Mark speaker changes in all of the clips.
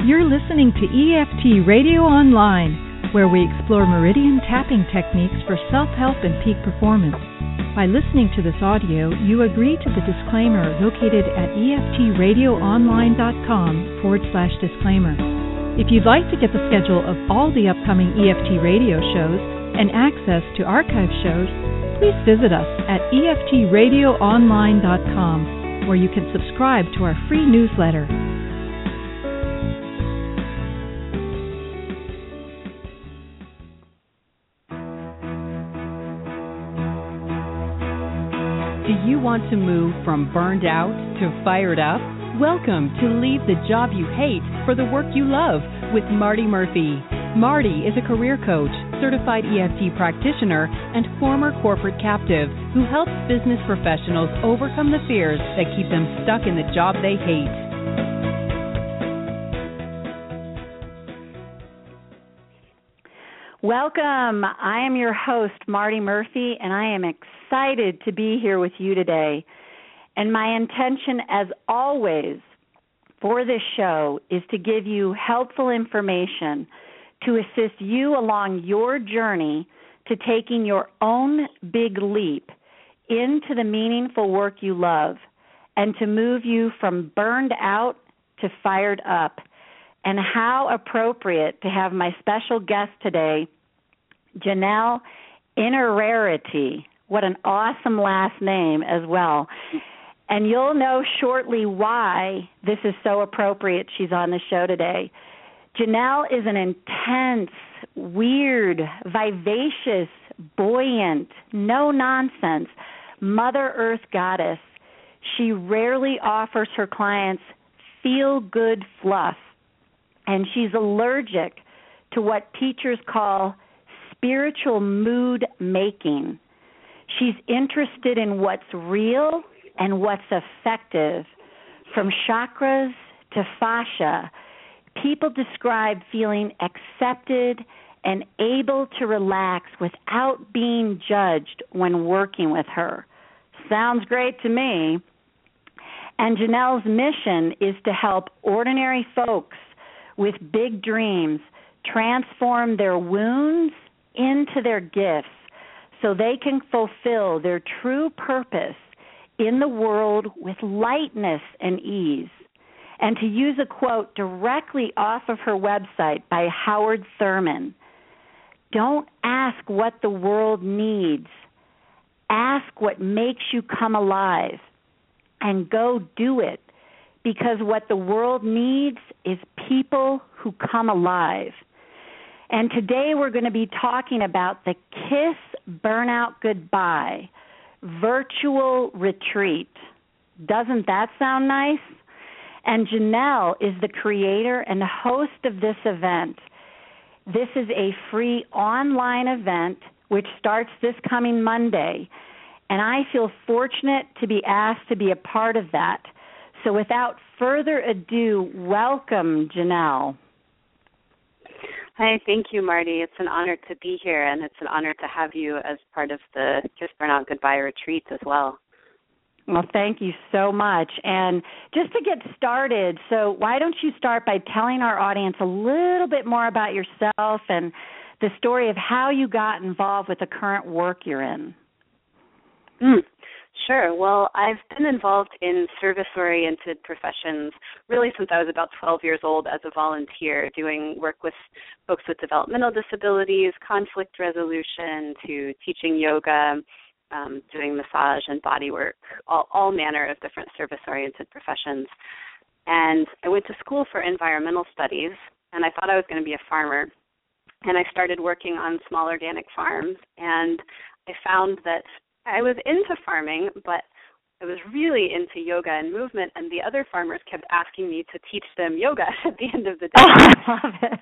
Speaker 1: You're listening to EFT Radio Online, where we explore meridian tapping techniques for self-help and peak performance. By listening to this audio, you agree to the disclaimer located at eftradioonline.com/disclaimer. If you'd like to get the schedule of all the upcoming EFT radio shows and access to archive shows, please visit us at eftradioonline.com, where you can subscribe to our free newsletter. Do you want to move from burned out to fired up? Welcome to Leave the Job You Hate for the Work You Love with Marty Murphy. Marty is a career coach, certified EFT practitioner, and former corporate captive who helps business professionals overcome the fears that keep them stuck in the job they hate.
Speaker 2: Welcome. I am your host, Marty Murphy, and I am excited to be here with you today. And my intention, as always, for this show is to give you helpful information to assist you along your journey to taking your own big leap into the meaningful work you love and to move you from burned out to fired up. And how appropriate to have my special guest today, Janelle Innerarity. What an awesome last name as well. And you'll know shortly why this is so appropriate she's on the show today. Janelle is an intense, weird, vivacious, buoyant, no-nonsense Mother Earth goddess. She rarely offers her clients feel-good fluff, and she's allergic to what teachers call spiritual mood making. She's interested in what's real and what's effective. From chakras to fascia, people describe feeling accepted and able to relax without being judged when working with her. Sounds great to me. And Janelle's mission is to help ordinary folks with big dreams transform their wounds into their gifts so they can fulfill their true purpose in the world with lightness and ease. And to use a quote directly off of her website by Howard Thurman, don't ask what the world needs. Ask what makes you come alive and go do it, because what the world needs is people who come alive. And today we're going to be talking about the Kiss Burnout Goodbye virtual retreat. Doesn't that sound nice? And Janelle is the creator and host of this event. This is a free online event which starts this coming Monday, and I feel fortunate to be asked to be a part of that. So without further ado, welcome, Janelle.
Speaker 3: Hi, thank you, Marty. It's an honor to be here, and it's an honor to have you as part of the Kiss Burnout Goodbye retreat as well.
Speaker 2: Well, thank you so much. And just to get started, so why don't you start by telling our audience a little bit more about yourself and the story of how you got involved with the current work you're in?
Speaker 3: Sure. Well, I've been involved in service-oriented professions really since I was about 12 years old as a volunteer, doing work with folks with developmental disabilities, conflict resolution, to teaching yoga, doing massage and body work, all manner of different service-oriented professions. And I went to school for environmental studies, and I thought I was going to be a farmer. And I started working on small organic farms, and I found that I was into farming, but I was really into yoga and movement, and the other farmers kept asking me to teach them yoga at the end of the day.
Speaker 2: Oh, I love it.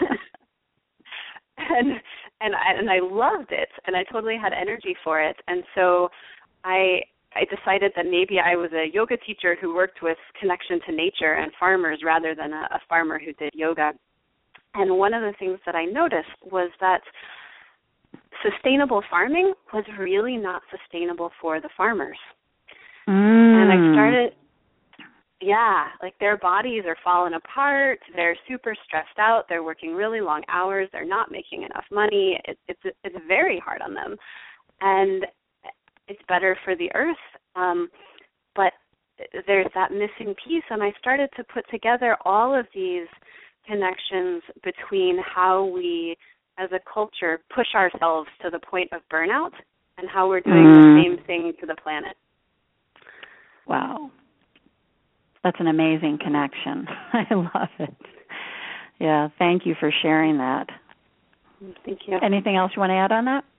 Speaker 3: and I loved it, and I totally had energy for it. And so I decided that maybe I was a yoga teacher who worked with connection to nature and farmers rather than a farmer who did yoga. And one of the things that I noticed was that sustainable farming was really not sustainable for the farmers. And I yeah, like their bodies are falling apart. They're super stressed out. They're working really long hours. They're not making enough money. It's very hard on them, and it's better for the earth. But there's that missing piece, and I started to put together all of these connections between how we, as a culture, push ourselves to the point of burnout and how we're doing the same thing to the planet.
Speaker 2: Wow. That's an amazing connection. I love it. Yeah, thank you for sharing that.
Speaker 3: Thank you.
Speaker 2: Anything else you want to add on that?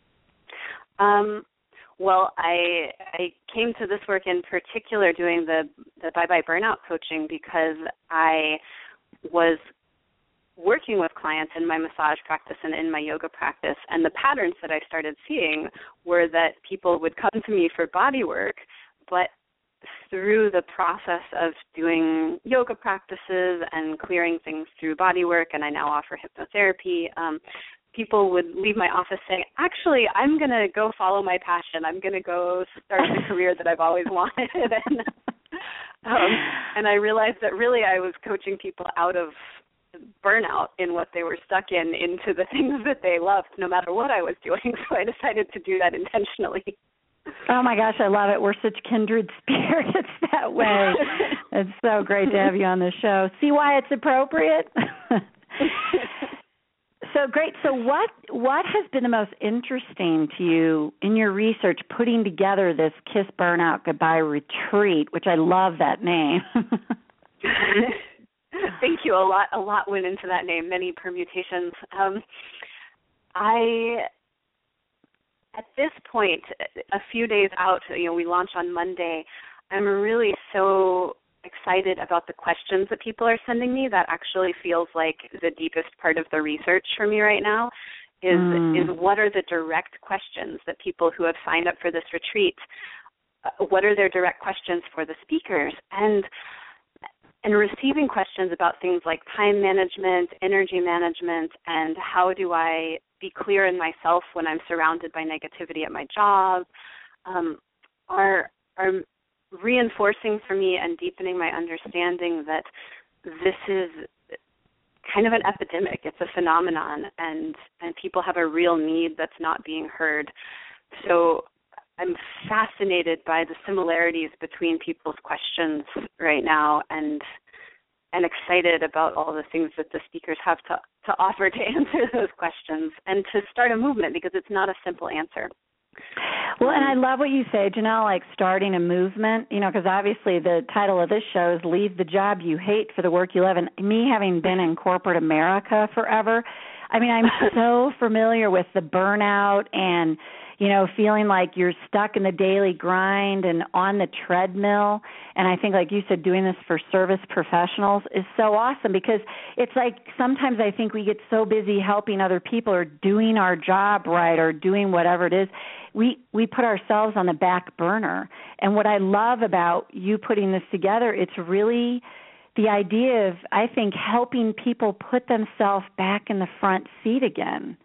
Speaker 3: Well, I came to this work in particular doing the Bye-Bye Burnout coaching because I was working with clients in my massage practice and in my yoga practice, and the patterns that I started seeing were that people would come to me for body work, but through the process of doing yoga practices and clearing things through body work, and I now offer hypnotherapy, people would leave my office saying, actually, I'm going to go follow my passion. I'm going to go start the career that I've always wanted. And I realized that really I was coaching people out of burnout in what they were stuck in into the things that they loved, no matter what I was doing. So I decided to do that intentionally.
Speaker 2: Oh, my gosh, I love it. We're such kindred spirits that way. It's so great to have you on the show. See why it's appropriate? So great. So what has been the most interesting to you in your research putting together this Kiss Burnout Goodbye retreat, which I love that name?
Speaker 3: Thank you. A lot went into that name, many permutations. At this point, a few days out, we launch on Monday, I'm really so excited about the questions that people are sending me. That actually feels like the deepest part of the research for me right now is what are the direct questions that people who have signed up for this retreat, what are their direct questions for the speakers? And receiving questions about things like time management, energy management, and how do I be clear in myself when I'm surrounded by negativity at my job, are reinforcing for me and deepening my understanding that this is kind of an epidemic. It's a phenomenon, and people have a real need that's not being heard. So I'm fascinated by the similarities between people's questions right now, and excited about all the things that the speakers have to offer to answer those questions and to start a movement, because it's not a simple answer.
Speaker 2: Well, and I love what you say, Janelle, like starting a movement, because obviously the title of this show is Leave the Job You Hate for the Work You Love. And me having been in corporate America forever, I mean, I'm so familiar with the burnout and, feeling like you're stuck in the daily grind and on the treadmill. And I think, like you said, doing this for service professionals is so awesome, because it's like sometimes I think we get so busy helping other people or doing our job right or doing whatever it is, we put ourselves on the back burner. And what I love about you putting this together, it's really the idea of, I think, helping people put themselves back in the front seat again.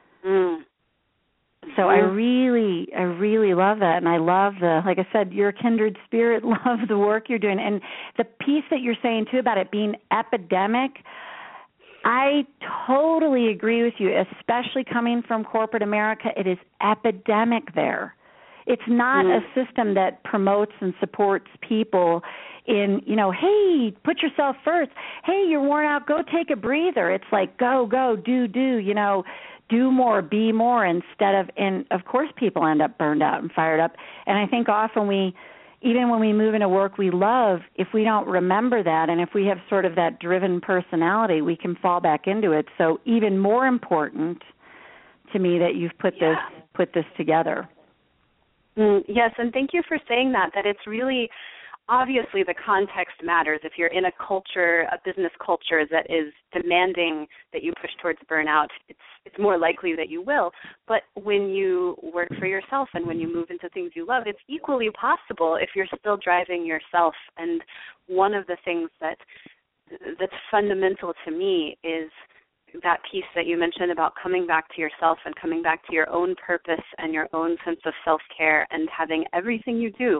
Speaker 2: So I really love that, and I love like I said, you're a kindred spirit, love the work you're doing. And the piece that you're saying, too, about it being epidemic, I totally agree with you, especially coming from corporate America. It is epidemic there. It's not a system that promotes and supports people in, hey, put yourself first. Hey, you're worn out, go take a breather. It's like, go, do, do more, be more instead of, and of course people end up burned out and fired up. And I think often even when we move into work we love, if we don't remember that and if we have sort of that driven personality, we can fall back into it. So even more important to me that you've put this together.
Speaker 3: Yes, and thank you for saying that it's really, obviously the context matters. If you're in a culture, a business culture that is demanding that you push towards burnout, it's more likely that you will. But when you work for yourself and when you move into things you love, it's equally possible if you're still driving yourself. And one of the things that's fundamental to me is that piece that you mentioned about coming back to yourself and coming back to your own purpose and your own sense of self-care, and having everything you do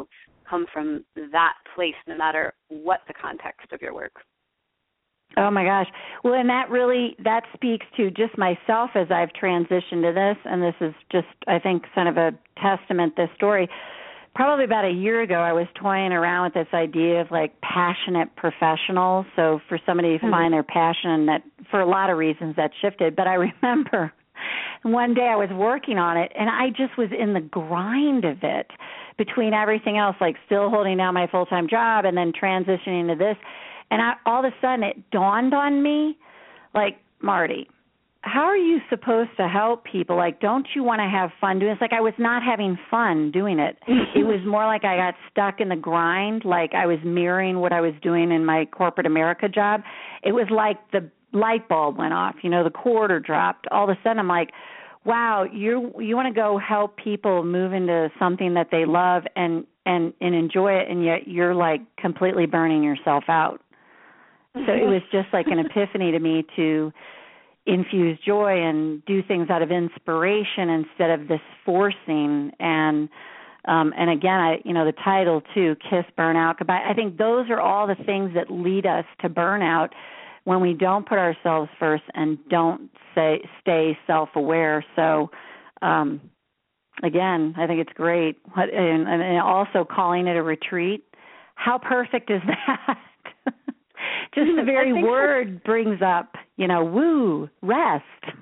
Speaker 3: come from that place, no matter what the context of your work.
Speaker 2: Oh my gosh. Well, and that speaks to just myself as I've transitioned to this, and this is just, I think, kind of a testament, this story. Probably about a year ago, I was toying around with this idea of like passionate professionals. So for somebody to find their passion, and that for a lot of reasons that shifted. But I remember one day I was working on it, and I just was in the grind of it between everything else, like still holding down my full-time job and then transitioning to this. And all of a sudden it dawned on me, like, Marty, how are you supposed to help people? Like, don't you want to have fun doing it? It's like I was not having fun doing it. It was more like I got stuck in the grind, like I was mirroring what I was doing in my corporate America job. It was like the light bulb went off, the quarter dropped. All of a sudden I'm like, wow, you want to go help people move into something that they love and enjoy it, and yet you're like completely burning yourself out. So it was just like an epiphany to me to infuse joy and do things out of inspiration instead of this forcing. And again, the title too, Kiss Burnout Goodbye. I think those are all the things that lead us to burnout when we don't put ourselves first and don't stay self-aware. So again, I think it's great. And also calling it a retreat. How perfect is that? Just the very word brings up, woo, rest.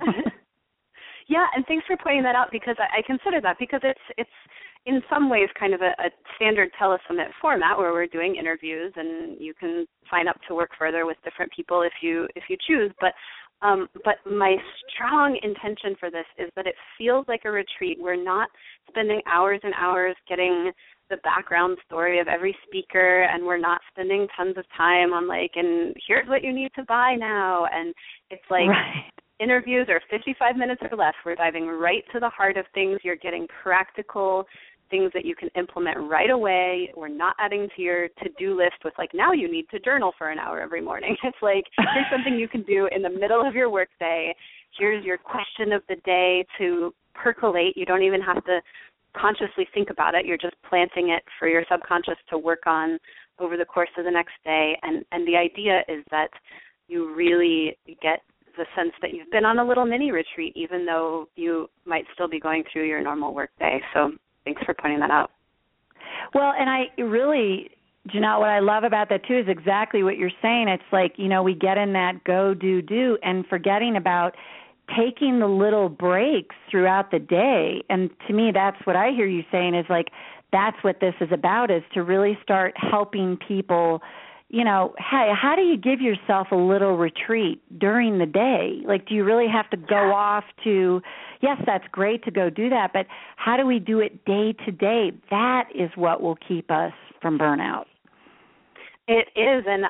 Speaker 3: Yeah, and thanks for pointing that out, because I consider that, because it's in some ways kind of a standard telesummit format where we're doing interviews, and you can sign up to work further with different people if you choose. But my strong intention for this is that it feels like a retreat. We're not spending hours and hours getting the background story of every speaker, and we're not spending tons of time on and here's what you need to buy now. And it's like interviews are 55 minutes or less. We're diving right to the heart of things. You're getting practical things that you can implement right away. We're not adding to your to-do list with now you need to journal for an hour every morning. It's like, here's something you can do in the middle of your workday. Here's your question of the day to percolate. You don't even have to consciously think about it. You're just planting it for your subconscious to work on over the course of the next day. And the idea is that you really get the sense that you've been on a little mini retreat, even though you might still be going through your normal work day. So thanks for pointing that out.
Speaker 2: Well, and I really, Janelle, what I love about that too is exactly what you're saying. It's like, we get in that go, do, and forgetting about taking the little breaks throughout the day. And to me, that's what I hear you saying is that's what this is about, is to really start helping people, hey, how do you give yourself a little retreat during the day? Do you really have to go off to, yes, that's great to go do that, but how do we do it day to day? That is what will keep us from burnout.
Speaker 3: It is, and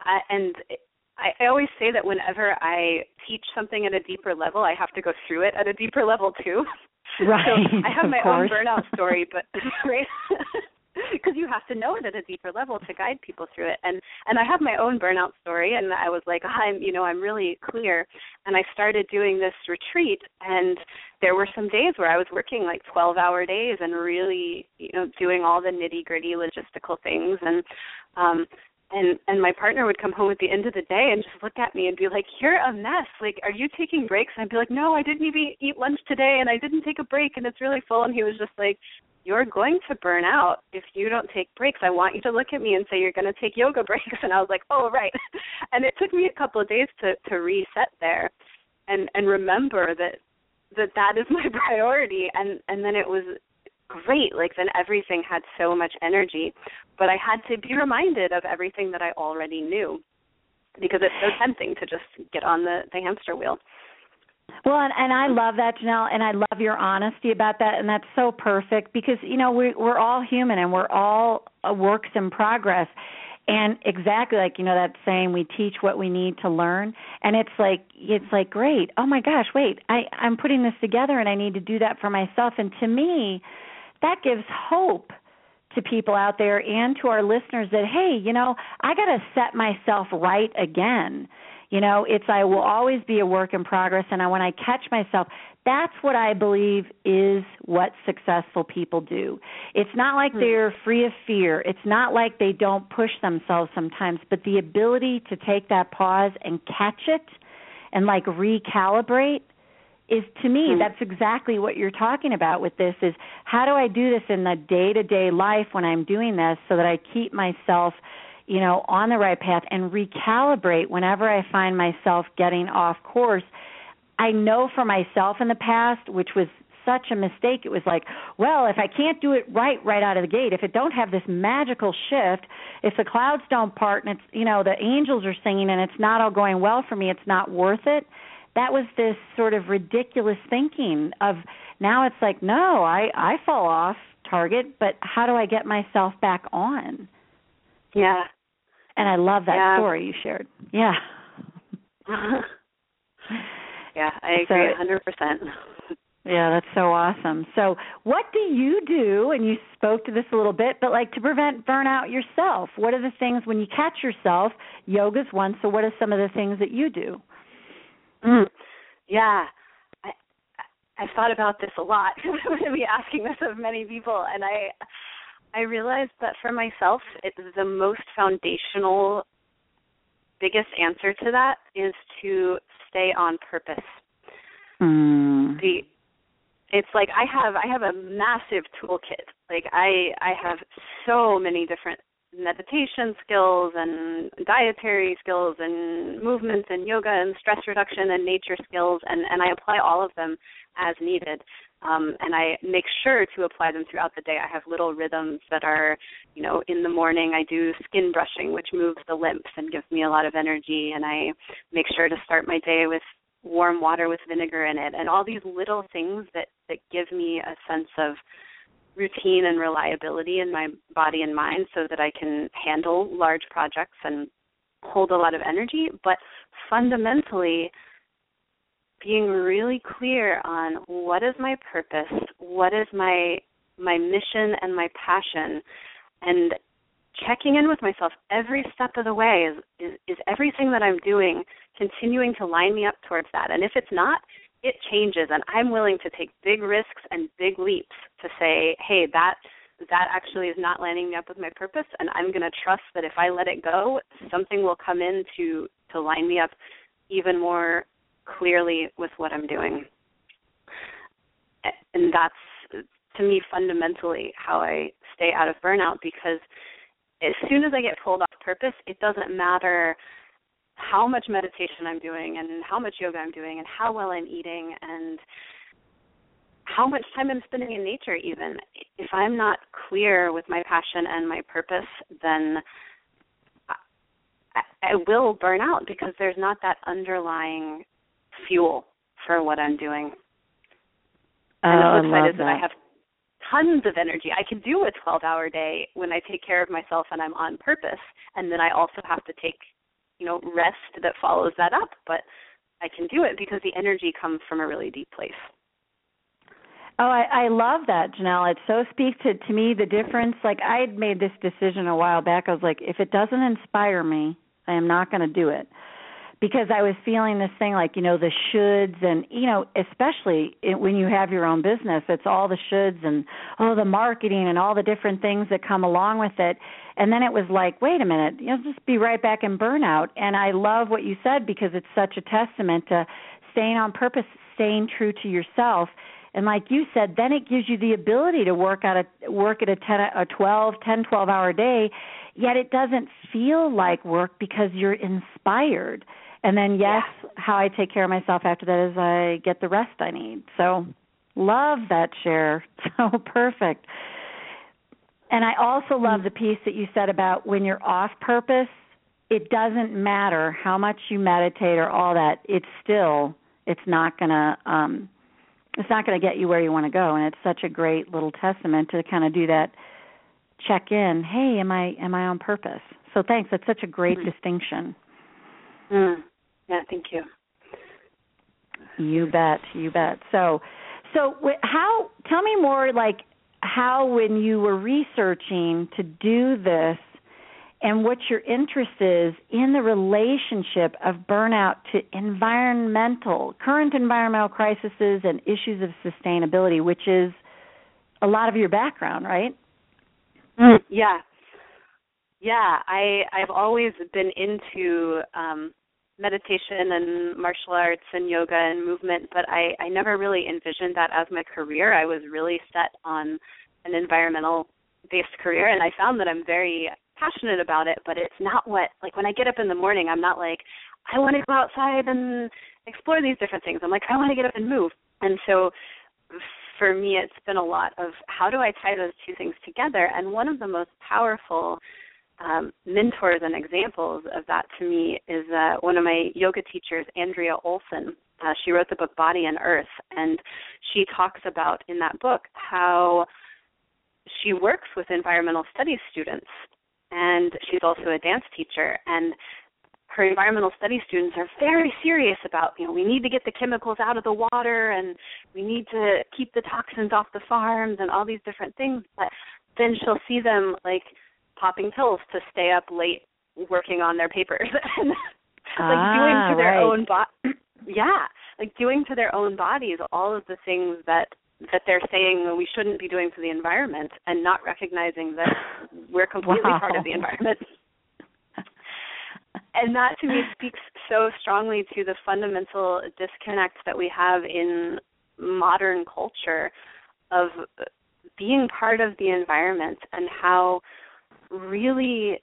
Speaker 3: I always say that whenever I teach something at a deeper level, I have to go through it at a deeper level too.
Speaker 2: Right.
Speaker 3: So I have my own burnout story, but right, because you have to know it at a deeper level to guide people through it. And I have my own burnout story, and I was like, I'm really clear. And I started doing this retreat, and there were some days where I was working 12-hour days and really, doing all the nitty-gritty logistical things. And my partner would come home at the end of the day and just look at me and be like, you're a mess. Are you taking breaks? And I'd be like, no, I didn't even eat lunch today, and I didn't take a break, and it's really full. And he was just like, you're going to burn out if you don't take breaks. I want you to look at me and say you're going to take yoga breaks. And I was like, oh, right. And it took me a couple of days to reset there and remember that is my priority. And then it was great. Then everything had so much energy. But I had to be reminded of everything that I already knew, because it's so tempting to just get on the hamster wheel.
Speaker 2: Well, and I love that, Janelle, and I love your honesty about that, and that's so perfect because, we're all human and we're all works in progress. And exactly that saying, we teach what we need to learn. And it's like, great, oh my gosh, wait, I'm putting this together and I need to do that for myself. And to me, that gives hope to people out there and to our listeners that, hey, I got to set myself right again. I will always be a work in progress, and when I catch myself, that's what I believe is what successful people do. It's not like they're free of fear. It's not like they don't push themselves sometimes, but the ability to take that pause and catch it and recalibrate is, to me, that's exactly what you're talking about with this, is how do I do this in the day-to-day life when I'm doing this so that I keep myself on the right path and recalibrate whenever I find myself getting off course. I know for myself in the past, which was such a mistake, it was if I can't do it right out of the gate, if it don't have this magical shift, if the clouds don't part and it's, the angels are singing and it's not all going well for me, it's not worth it. That was this sort of ridiculous thinking of, now it's no, I fall off target, but how do I get myself back on?
Speaker 3: Yeah.
Speaker 2: And I love that story you shared. Yeah.
Speaker 3: Yeah, I agree 100%.
Speaker 2: Yeah, that's so awesome. So what do you do, and you spoke to this a little bit, but to prevent burnout yourself? What are the things when you catch yourself? Yoga's one, so what are some of the things that you do?
Speaker 3: Yeah, I've thought about this a lot. I'm going to be asking this of many people, and I realized that for myself, it's the most foundational, biggest answer to that is to stay on purpose. It's I have a massive toolkit. I have so many different meditation skills and dietary skills and movement and yoga and stress reduction and nature skills, and I apply all of them as needed. And I make sure to apply them throughout the day. I have little rhythms that are, in the morning I do skin brushing, which moves the lymph and gives me a lot of energy, and I make sure to start my day with warm water with vinegar in it, and all these little things that give me a sense of routine and reliability in my body and mind so that I can handle large projects and hold a lot of energy. But fundamentally, being really clear on what is my purpose, what is my mission and my passion, and checking in with myself every step of the way. Is everything that I'm doing continuing to line me up towards that? And if it's not, it changes, and I'm willing to take big risks and big leaps to say, hey, that actually is not lining me up with my purpose, and I'm going to trust that if I let it go, something will come in to line me up even more clearly with what I'm doing. And that's, to me, fundamentally how I stay out of burnout, because as soon as I get pulled off purpose, it doesn't matter how much meditation I'm doing and how much yoga I'm doing and how well I'm eating and how much time I'm spending in nature even. If I'm not clear with my passion and my purpose, then I will burn out because there's not that underlying fuel for what I'm doing. And the flip side is that I have tons of energy. I can do a 12-hour day when I take care of myself and I'm on purpose, and then I also have to take rest that follows that up, but I can do it because the energy comes from a really deep place.
Speaker 2: Oh, I love that, Janelle. It so speaks to me the difference. I had made this decision a while back. I was like, if it doesn't inspire me, I am not going to do it. Because I was feeling this thing the shoulds and, especially when you have your own business, it's all the shoulds and, the marketing and all the different things that come along with it. And then it was wait a minute, just be right back in burnout. And I love what you said because it's such a testament to staying on purpose, staying true to yourself. And like you said, then it gives you the ability to work at a 12-hour day, yet it doesn't feel like work because you're inspired. And then, how I take care of myself after that is I get the rest I need. So love that share. So perfect. And I also love the piece that you said about when you're off purpose, it doesn't matter how much you meditate or all that. It's not going to get you where you want to go. And it's such a great little testament to kind of do that check in. Hey, am I on purpose? So thanks. That's such a great distinction.
Speaker 3: Yeah, thank you.
Speaker 2: You bet. So how? Tell me more, how when you were researching to do this, and what your interest is in the relationship of burnout to current environmental crises and issues of sustainability, which is a lot of your background, right?
Speaker 3: Yeah. Yeah, I've always been into meditation and martial arts and yoga and movement, but I never really envisioned that as my career. I was really set on an environmental-based career, and I found that I'm very passionate about it, but it's not when I get up in the morning, I'm not like, I want to go outside and explore these different things. I'm like, I want to get up and move. And so for me, it's been a lot of how do I tie those two things together? And one of the most powerful mentors and examples of that to me is one of my yoga teachers, Andrea Olson. She wrote the book Body and Earth, and she talks about in that book how she works with environmental studies students, and she's also a dance teacher, and her environmental studies students are very serious about, we need to get the chemicals out of the water, and we need to keep the toxins off the farms and all these different things, but then she'll see them popping pills to stay up late working on their papers and doing to their own doing to their own bodies all of the things that they're saying we shouldn't be doing to the environment, and not recognizing that we're completely part of the environment. And that to me speaks so strongly to the fundamental disconnect that we have in modern culture of being part of the environment, and how really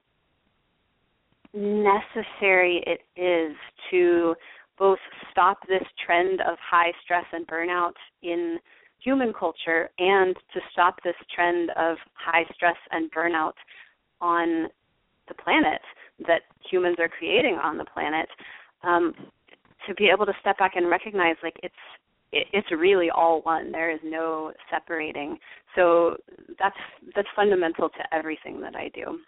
Speaker 3: necessary it is to both stop this trend of high stress and burnout in human culture, and to stop this trend of high stress and burnout on the planet that humans are creating on the planet, to be able to step back and recognize it's really all one. There is no separating. So that's fundamental to everything that I do.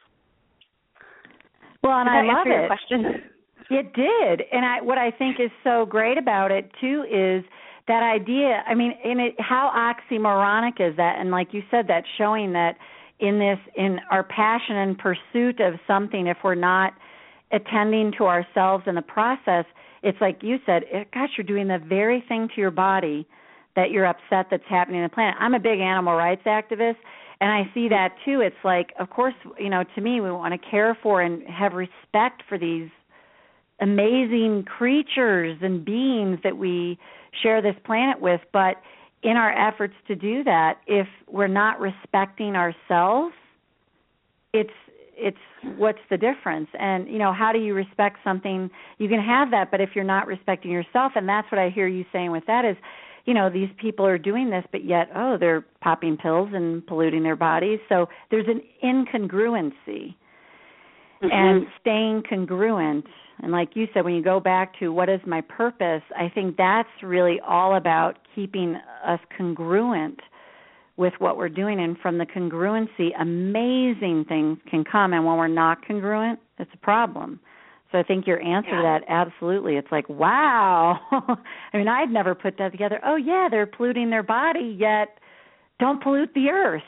Speaker 2: Well, and I love
Speaker 3: your
Speaker 2: it.
Speaker 3: Question?
Speaker 2: It did, and what I think is so great about it too is that idea. I mean, how oxymoronic is that? And like you said, that showing that in our passion and pursuit of something, if we're not attending to ourselves in the process, it's like you said, gosh, you're doing the very thing to your body that you're upset that's happening on the planet. I'm a big animal rights activist, and I see that too. It's like, of course, to me, we want to care for and have respect for these amazing creatures and beings that we share this planet with, but in our efforts to do that, if we're not respecting ourselves, it's what's the difference? And, how do you respect something? You can have that, but if you're not respecting yourself, and that's what I hear you saying with that is, these people are doing this, but yet, they're popping pills and polluting their bodies. So there's an incongruency. Mm-hmm. And staying congruent. And like you said, when you go back to what is my purpose, I think that's really all about keeping us congruent with what we're doing. And from the congruency, amazing things can come. And when we're not congruent, it's a problem. So I think your answer to that, absolutely. It's like, wow. I mean, I'd never put that together. Oh, yeah, they're polluting their body, yet don't pollute the earth.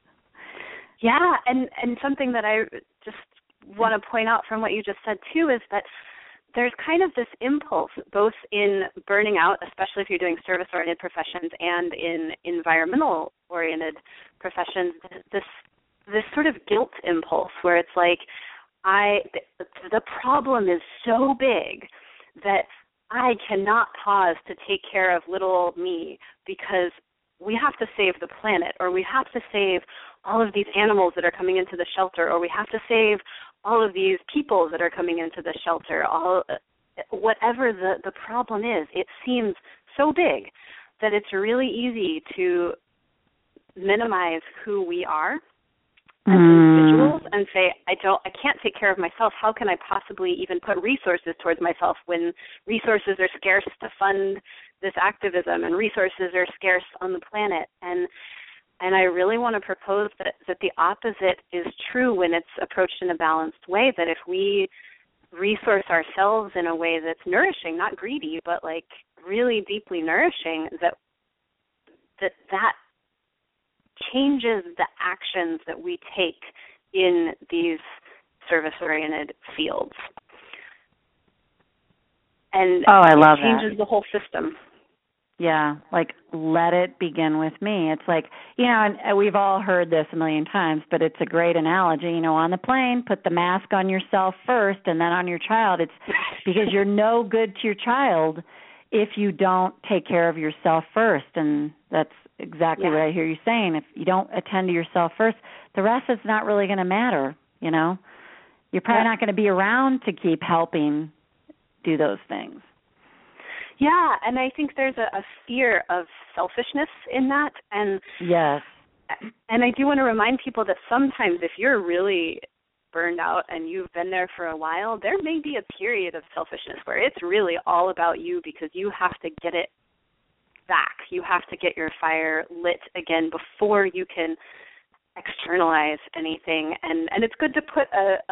Speaker 3: Yeah, and something that I just want to point out from what you just said, too, is that there's kind of this impulse, both in burning out, especially if you're doing service-oriented professions, and in environmental-oriented professions, this sort of guilt impulse where it's like, the problem is so big that I cannot pause to take care of little old me because we have to save the planet, or we have to save all of these animals that are coming into the shelter, or we have to save all of these people that are coming into the shelter. Whatever the problem is, it seems so big that it's really easy to minimize who we are as individuals and say, I can't take care of myself. How can I possibly even put resources towards myself when resources are scarce to fund this activism and resources are scarce on the planet? And I really want to propose that the opposite is true when it's approached in a balanced way, that if we resource ourselves in a way that's nourishing, not greedy, but really deeply nourishing, that changes the actions that we take in these service-oriented fields. And
Speaker 2: I love
Speaker 3: it changes the whole system.
Speaker 2: Yeah, like let it begin with me. It's like, and we've all heard this a million times, but it's a great analogy. On the plane, put the mask on yourself first and then on your child. It's because you're no good to your child if you don't take care of yourself first. And that's exactly what I hear you saying. If you don't attend to yourself first, the rest is not really going to matter, You're probably not going to be around to keep helping do those things.
Speaker 3: Yeah, and I think there's a fear of selfishness in that. And
Speaker 2: yes.
Speaker 3: And I do want to remind people that sometimes if you're really burned out and you've been there for a while, there may be a period of selfishness where it's really all about you because you have to get it back. You have to get your fire lit again before you can externalize anything. And it's good to put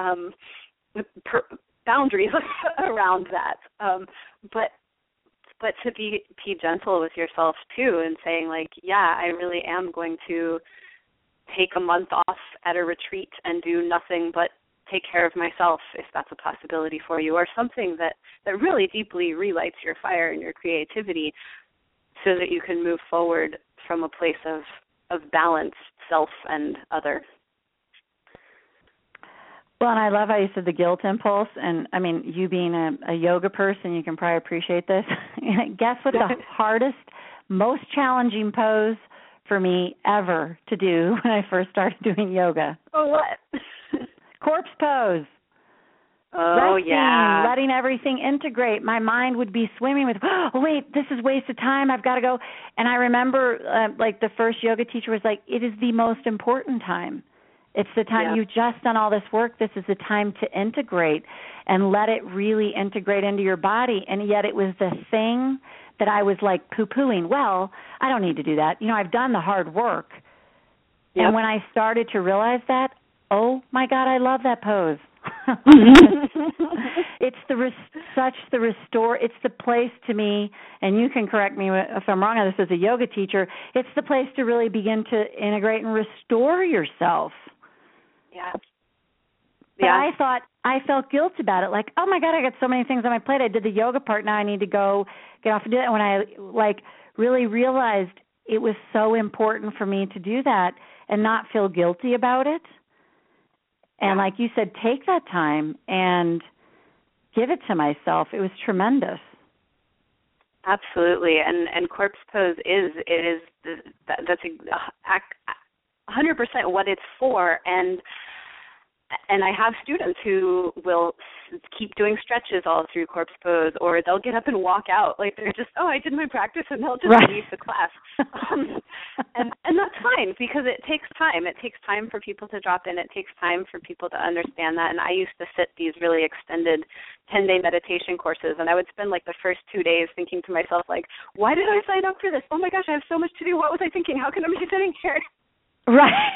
Speaker 3: boundaries around that. But to be gentle with yourself, too, and saying, like, I really am going to take a month off at a retreat and do nothing but take care of myself, if that's a possibility for you, or something that really deeply relights your fire and your creativity so that you can move forward from a place of balance, self and other.
Speaker 2: Well, and I love how you said the guilt impulse. And, I mean, you being a yoga person, you can probably appreciate this. Guess what the hardest, most challenging pose for me ever to do when I first started doing yoga?
Speaker 3: Oh, what?
Speaker 2: Corpse pose.
Speaker 3: Oh,
Speaker 2: resting,
Speaker 3: yeah.
Speaker 2: letting everything integrate. My mind would be swimming with, oh, wait, this is waste of time. I've got to go. And I remember, the first yoga teacher was like, it is the most important time. It's the time you've just done all this work. This is the time to integrate and let it really integrate into your body. And yet it was the thing that I was like poo-pooing. Well, I don't need to do that. I've done the hard work. Yep. And when I started to realize that, oh, my God, I love that pose. It's the restore. It's the place to me, and you can correct me if I'm wrong on this as a yoga teacher, it's the place to really begin to integrate and restore yourself.
Speaker 3: Yeah.
Speaker 2: But I felt guilt about it. Like, oh my God, I got so many things on my plate. I did the yoga part. Now I need to go get off and do it. And when I really realized it was so important for me to do that and not feel guilty about it. And like you said, take that time and give it to myself. It was tremendous.
Speaker 3: Absolutely. And corpse pose that's 100% what it's for. And I have students who will keep doing stretches all through corpse pose, or they'll get up and walk out. Like they're just, I did my practice, and they'll just leave the class. And that's fine because it takes time. It takes time for people to drop in. It takes time for people to understand that. And I used to sit these really extended 10-day meditation courses, and I would spend like the first 2 days thinking to myself, like, why did I sign up for this? Oh my gosh, I have so much to do. What was I thinking? How can I be sitting here?
Speaker 2: Right.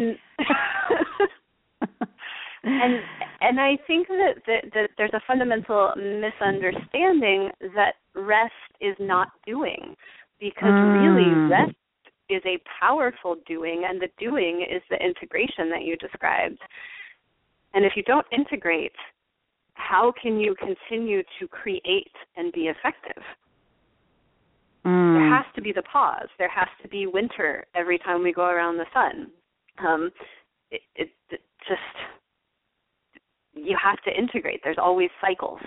Speaker 3: And I think that there's a fundamental misunderstanding that rest is not doing, because really rest is a powerful doing, and the doing is the integration that you described. And if you don't integrate, how can you continue to create and be effective? There has to be the pause. There has to be winter every time we go around the sun. It just... You have to integrate. There's always cycles.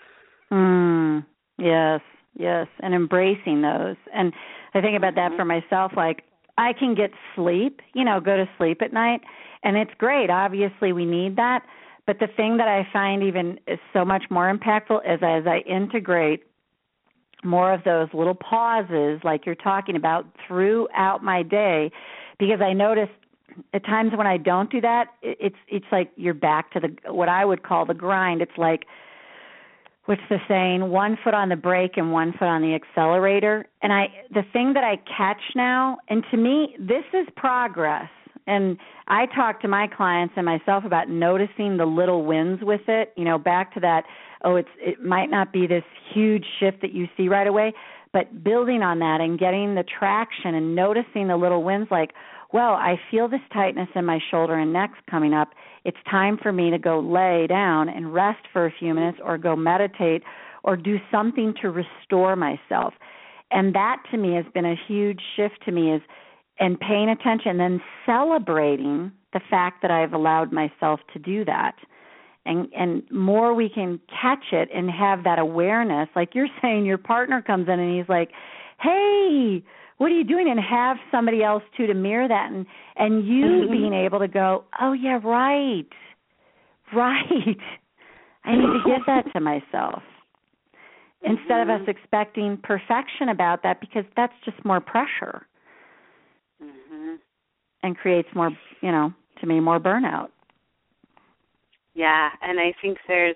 Speaker 2: Yes, and embracing those. And I think about that for myself, like I can get sleep, go to sleep at night, and it's great. Obviously, we need that. But the thing that I find even is so much more impactful is as I integrate more of those little pauses like you're talking about throughout my day, because I notice at times when I don't do that, it's like you're back to what I would call the grind. It's like, what's the saying? 1 foot on the brake and 1 foot on the accelerator. And the thing that I catch now, and to me, this is progress. And I talk to my clients and myself about noticing the little wins with it. Back to that. It might not be this huge shift that you see right away, but building on that and getting the traction and noticing the little wins, like, well, I feel this tightness in my shoulder and neck coming up. It's time for me to go lay down and rest for a few minutes or go meditate or do something to restore myself. And that to me has been a huge shift to me, is and paying attention, then celebrating the fact that I've allowed myself to do that. And more we can catch it and have that awareness. Like you're saying, your partner comes in and he's like, hey, what are you doing? And have somebody else too to mirror that, and you being able to go, oh yeah, right. I need to give that to myself. Instead of us expecting perfection about that, because that's just more pressure and creates more, to me, more burnout.
Speaker 3: Yeah, and I think there's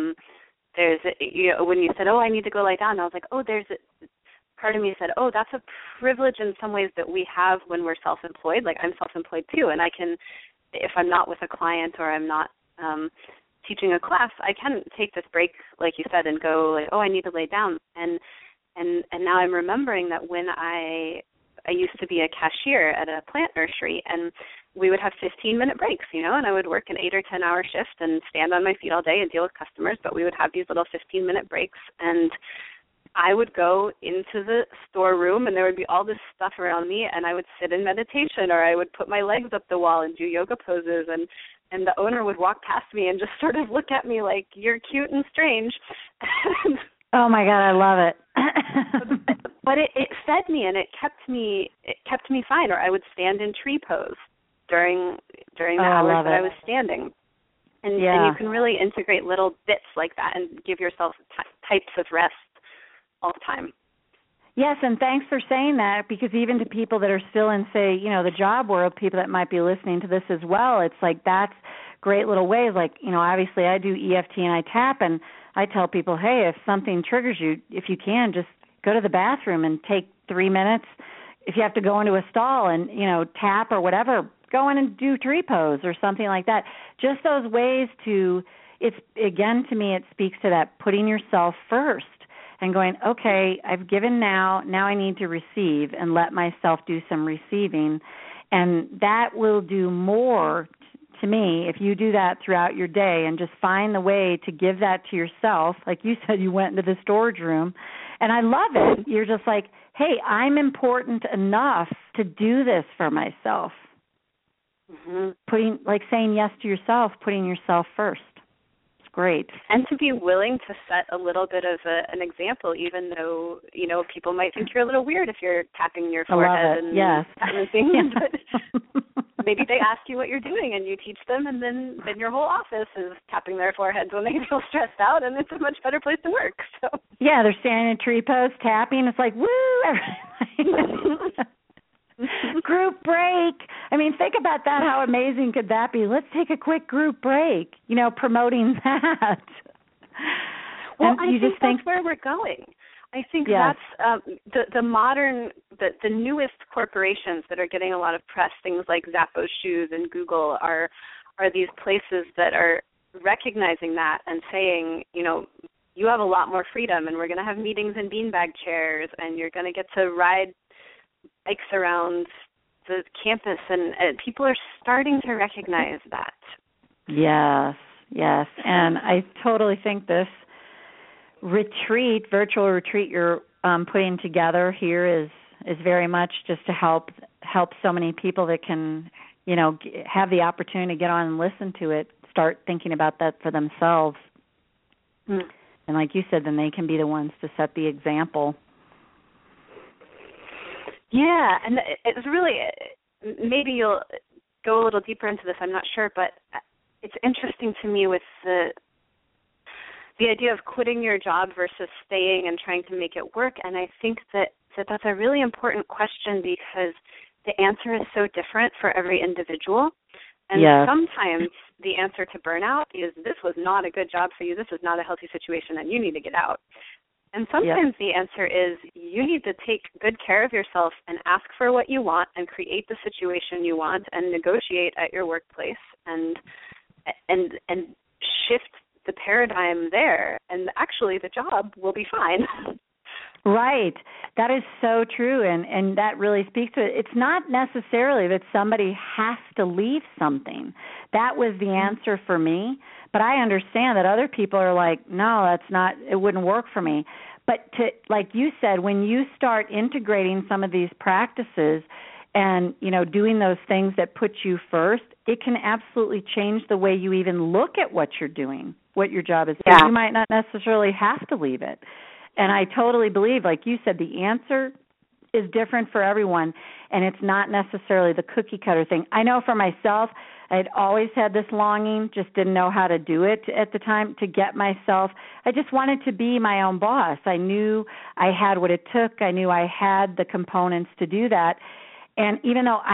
Speaker 3: when you said, oh, I need to go lie down, I was like, oh, part of me said, oh, that's a privilege in some ways that we have when we're self-employed. Like, I'm self-employed too, and I can, if I'm not with a client or I'm not teaching a class, I can take this break, like you said, and go like, oh, I need to lay down. And now I'm remembering that when I used to be a cashier at a plant nursery, and we would have 15-minute breaks, and I would work an 8 or 10-hour shift and stand on my feet all day and deal with customers, but we would have these little 15-minute breaks, and I would go into the storeroom, and there would be all this stuff around me, and I would sit in meditation, or I would put my legs up the wall and do yoga poses, and the owner would walk past me and just sort of look at me like, you're cute and strange.
Speaker 2: Oh my God, I love it.
Speaker 3: But it fed me, and it kept me fine. Or I would stand in tree pose during the hours that I was standing. And you can really integrate little bits like that and give yourself types of rest all the time.
Speaker 2: Yes, and thanks for saying that, because even to people that are still in, say, the job world, people that might be listening to this as well, it's like that's great little ways. Like, obviously I do EFT and I tap, and I tell people, hey, if something triggers you, if you can, just go to the bathroom and take 3 minutes. If you have to go into a stall and, tap or whatever, go in and do tree pose or something like that. Just those ways to, again, to me, it speaks to that putting yourself first and going, okay, I've given now I need to receive, and let myself do some receiving. And that will do more to me if you do that throughout your day and just find the way to give that to yourself. Like you said, you went into the storage room, and I love it. You're just like, hey, I'm important enough to do this for myself. Saying yes to yourself, putting yourself first. It's great.
Speaker 3: And to be willing to set a little bit of an example, even though, people might think you're a little weird if you're tapping your forehead and things. But maybe they ask you what you're doing and you teach them, and then your whole office is tapping their foreheads when they feel stressed out, and it's a much better place to work. So
Speaker 2: yeah, they're standing in a tree pose, tapping. It's like, woo! Group break. I mean, think about that. How amazing could that be? Let's take a quick group break, promoting that.
Speaker 3: Well, I think that's where we're going. I think that's the modern, the newest corporations that are getting a lot of press, things like Zappos Shoes and Google, are these places that are recognizing that and saying, you have a lot more freedom, and we're going to have meetings in beanbag chairs, and you're going to get to ride bikes around the campus, and people are starting to recognize that. Yes.
Speaker 2: And I totally think this virtual retreat you're putting together here is very much just to help so many people that can, have the opportunity to get on and listen to it, start thinking about that for themselves. And like you said, then they can be the ones to set the example.
Speaker 3: Yeah, and it's really, maybe you'll go a little deeper into this, I'm not sure, but it's interesting to me with the idea of quitting your job versus staying and trying to make it work, and I think that's a really important question, because the answer is so different for every individual, and sometimes the answer to burnout is, this was not a good job for you, this was not a healthy situation, and you need to get out. And sometimes the answer is, you need to take good care of yourself and ask for what you want and create the situation you want and negotiate at your workplace and shift the paradigm there. And actually the job will be fine.
Speaker 2: Right. That is so true, and that really speaks to it. It's not necessarily that somebody has to leave something. That was the answer for me, but I understand that other people are like, no, that's not, it wouldn't work for me. But to, like you said, when you start integrating some of these practices and, doing those things that put you first, it can absolutely change the way you even look at what you're doing, what your job is.
Speaker 3: Yeah.
Speaker 2: So you might not necessarily have to leave it. And I totally believe, like you said, the answer is different for everyone, and it's not necessarily the cookie cutter thing. I know for myself, I'd always had this longing, just didn't know how to do it at the time to get myself. I just wanted to be my own boss. I knew I had what it took. I knew I had the components to do that. And even though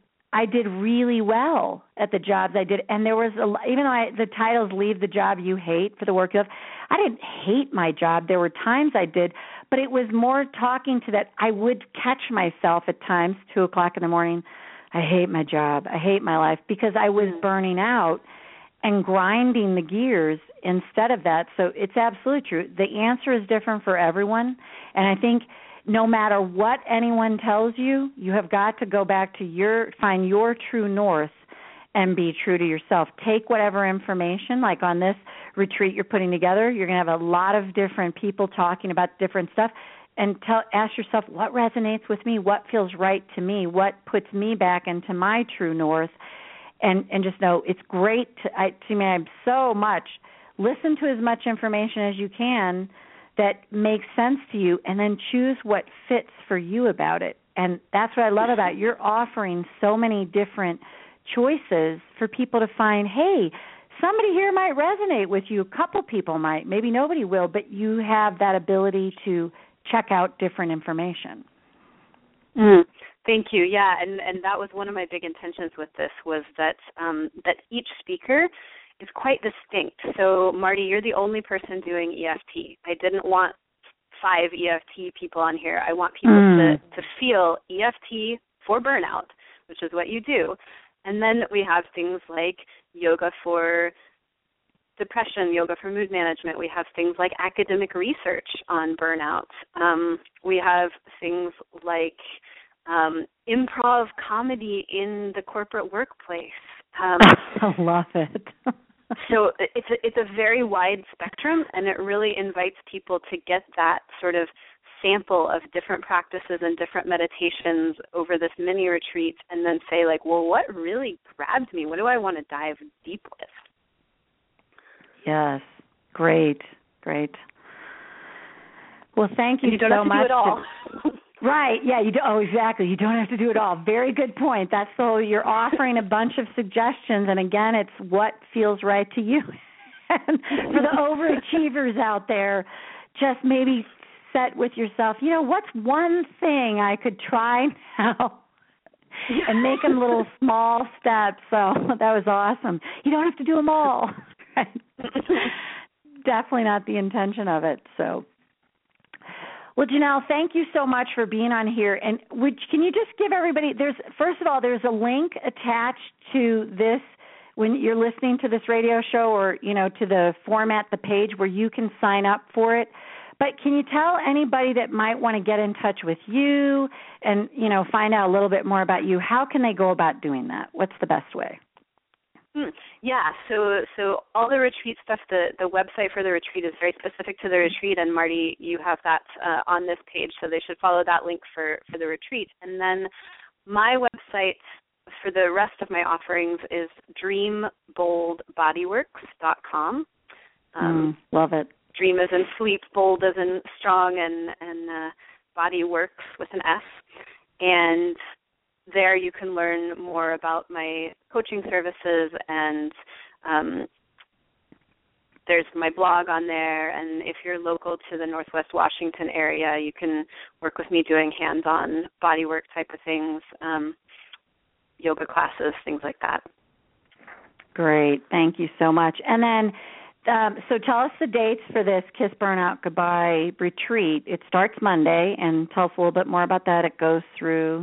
Speaker 2: I did really well at the jobs I did, and there was even though the titles leave the job you hate for the work you love, I didn't hate my job. There were times I did, but it was more talking to that. I would catch myself at times, 2:00 in the morning, I hate my job, I hate my life, because I was burning out and grinding the gears instead of that. So it's absolutely true. The answer is different for everyone, and I think no matter what anyone tells you, you have got to go back to find your true north and be true to yourself. Take whatever information, like on this retreat you're putting together, you're going to have a lot of different people talking about different stuff, and ask yourself, what resonates with me? What feels right to me? What puts me back into my true north? And just know it's great to me. I'm so much, listen to as much information as you can that makes sense to you, and then choose what fits for you about it. And that's what I love about it. You're offering so many different choices for people to find, hey, somebody here might resonate with you. A couple people might. Maybe nobody will, but you have that ability to check out different information.
Speaker 3: Thank you. Yeah, and that was one of my big intentions with this, was that that each speaker is quite distinct. So, Marty, you're the only person doing EFT. I didn't want 5 EFT people on here. I want people to feel EFT for burnout, which is what you do. And then we have things like yoga for depression, yoga for mood management. We have things like academic research on burnout. We have things like improv comedy in the corporate workplace.
Speaker 2: I love it.
Speaker 3: So it's a very wide spectrum, and it really invites people to get that sort of sample of different practices and different meditations over this mini retreat, and then say, like, well, what really grabbed me? What do I want to dive deep with?
Speaker 2: Yes, great. Well, thank you so much.
Speaker 3: You don't have to do it all.
Speaker 2: Right, yeah, you do. Oh, exactly. You don't have to do it all. Very good point. That's so you're offering a bunch of suggestions, and again, it's what feels right to you. And for the overachievers out there, just maybe set with yourself, what's one thing I could try now? And make them little small steps. So that was awesome. You don't have to do them all. Right? Definitely not the intention of it. So. Well, Janelle, thank you so much for being on here. And can you just give everybody, first of all, there's a link attached to this when you're listening to this radio show, or, to the format, the page where you can sign up for it. But can you tell anybody that might want to get in touch with you and, find out a little bit more about you, how can they go about doing that? What's the best way?
Speaker 3: Yeah, so all the retreat stuff, the website for the retreat is very specific to the retreat, and Marty, you have that on this page, so they should follow that link for the retreat. And then my website for the rest of my offerings is dreamboldbodyworks.com.
Speaker 2: Love it.
Speaker 3: Dream as in sleep, bold as in strong, and body works with an S. And there you can learn more about my coaching services, and there's my blog on there. And if you're local to the Northwest Washington area, you can work with me doing hands-on bodywork type of things, yoga classes, things like that.
Speaker 2: Great. Thank you so much. And then, so tell us the dates for this Kiss Burnout Goodbye retreat. It starts Monday, and tell us a little bit more about that. It goes through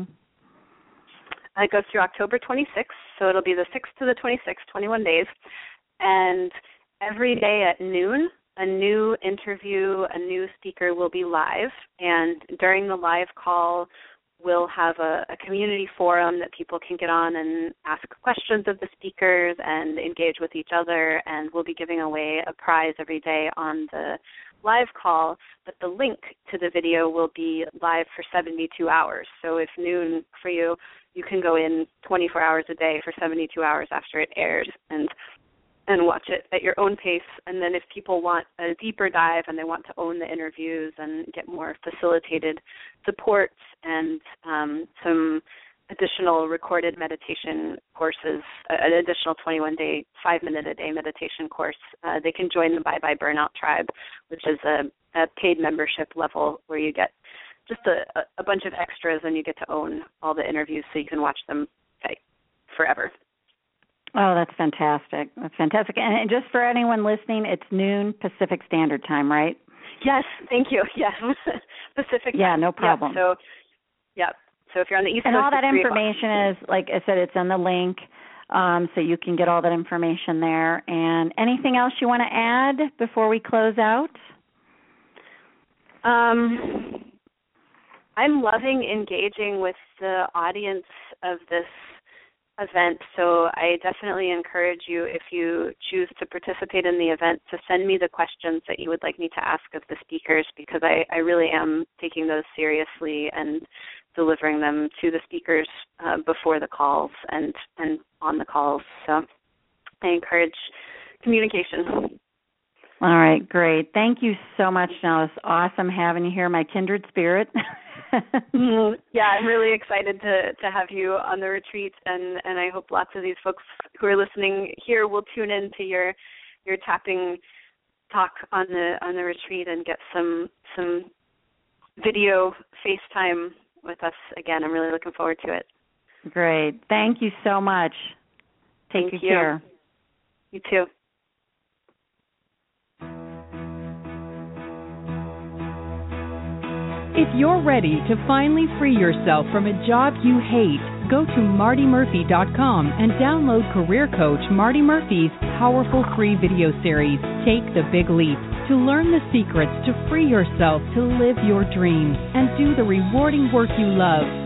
Speaker 3: October 26th, so it'll be the 6th to the 26th, 21 days. And every day at noon, a new interview, a new speaker will be live, and during the live call, we'll have a community forum that people can get on and ask questions of the speakers and engage with each other, and we'll be giving away a prize every day on the live call, but the link to the video will be live for 72 hours. So if noon for you, you can go in 24 hours a day for 72 hours after it airs and watch it at your own pace. And then if people want a deeper dive and they want to own the interviews and get more facilitated supports and some additional recorded meditation courses, an additional 21-day, 5-minute-a-day meditation course, they can join the Bye Bye Burnout Tribe, which is a paid membership level where you get just a bunch of extras and you get to own all the interviews so you can watch them forever.
Speaker 2: Oh, that's fantastic. That's fantastic. And just for anyone listening, it's noon Pacific Standard Time, right?
Speaker 3: Yes, thank you. Yes, Pacific time.
Speaker 2: Yeah, no problem.
Speaker 3: Yeah, so if you're on the East Coast,
Speaker 2: and all that information is, like I said, it's on the link, so you can get all that information there. And anything else you want to add before we close out?
Speaker 3: I'm loving engaging with the audience of this event, so I definitely encourage you, if you choose to participate in the event, to send me the questions that you would like me to ask of the speakers, because I really am taking those seriously and delivering them to the speakers before the calls and on the calls. So I encourage communication.
Speaker 2: All right, great. Thank you so much, Janelle. It's awesome having you here, my kindred spirit.
Speaker 3: Yeah, I'm really excited to have you on the retreat, and I hope lots of these folks who are listening here will tune in to your tapping talk on the retreat and get some video FaceTime with us again. I'm really looking forward to it.
Speaker 2: Great. Thank you so much. Take good care.
Speaker 3: You too.
Speaker 1: If you're ready to finally free yourself from a job you hate, go to MartyMurphy.com and download Career Coach Marty Murphy's powerful free video series, Take the Big Leap, to learn the secrets to free yourself to live your dreams and do the rewarding work you love